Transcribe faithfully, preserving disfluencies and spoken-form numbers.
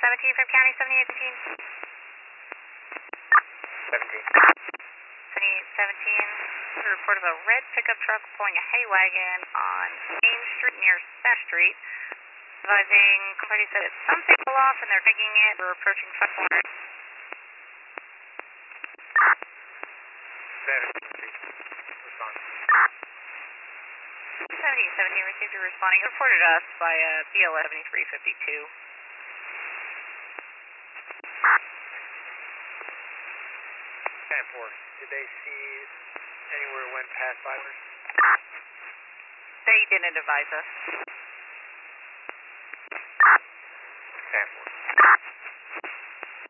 seventeen from County seventy-eight seventeen. seventeen. seventy-eight seventeen. We report of a red pickup truck pulling a hay wagon on Main Street near Seth Street. Advising, company said it's something fell off and they're taking it. We're approaching five corners. seventeen. Response. seventy-eight seventeen received a responding. Reported us by uh, B L S seventy-three fifty-two. ten four. Did they see anywhere it went past fibers? They didn't advise us.